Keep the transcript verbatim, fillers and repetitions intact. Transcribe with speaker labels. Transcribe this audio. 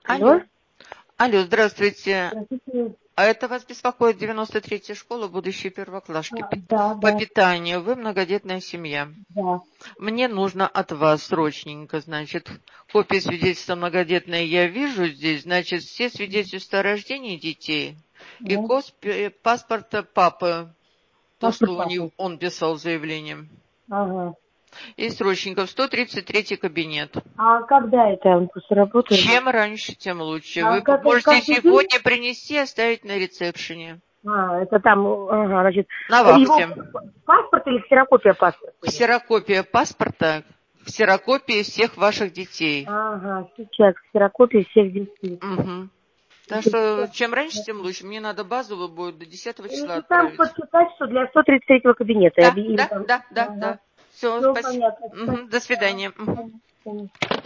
Speaker 1: Алло.
Speaker 2: Алло. Алло, здравствуйте.
Speaker 1: Здравствуйте.
Speaker 2: А это вас беспокоит девяносто третья школа, будущие первоклашки
Speaker 1: А,
Speaker 2: пи-
Speaker 1: да,
Speaker 2: по
Speaker 1: да,
Speaker 2: питанию. Вы многодетная семья.
Speaker 1: да.
Speaker 2: Мне нужно от вас срочненько, значит, копия свидетельства многодетной я вижу здесь, значит, все свидетельства о рождении детей и
Speaker 1: Ну,
Speaker 2: копия паспорта папы, то,
Speaker 1: паспорт
Speaker 2: что у него,
Speaker 1: папы.
Speaker 2: он писал заявление.
Speaker 1: Ага.
Speaker 2: И срочненько в сто тридцать третий кабинет.
Speaker 1: А когда это он после работы?
Speaker 2: Чем раньше, тем лучше.
Speaker 1: А
Speaker 2: Вы
Speaker 1: как,
Speaker 2: можете
Speaker 1: каждый день?
Speaker 2: сегодня принести и оставить на ресепшене.
Speaker 1: А, это там, ага, значит,
Speaker 2: На
Speaker 1: его
Speaker 2: вахте.
Speaker 1: паспорт или ксерокопия паспорта?
Speaker 2: Ксерокопия паспорта, ксерокопия всех ваших детей.
Speaker 1: Ага, сейчас ксерокопия всех детей.
Speaker 2: Угу. Так что чем раньше, тем лучше. Мне надо базовую будет до десятого числа
Speaker 1: И там
Speaker 2: отправить.
Speaker 1: подписать, что для сто тридцать третьего кабинета.
Speaker 2: Да,
Speaker 1: Или
Speaker 2: да,
Speaker 1: там...
Speaker 2: да, да,
Speaker 1: Ага.
Speaker 2: да. Все,
Speaker 1: Все
Speaker 2: спасибо.
Speaker 1: понятно.
Speaker 2: Мгм, до
Speaker 1: Спасибо.
Speaker 2: свидания. Мгм.
Speaker 1: Понятно.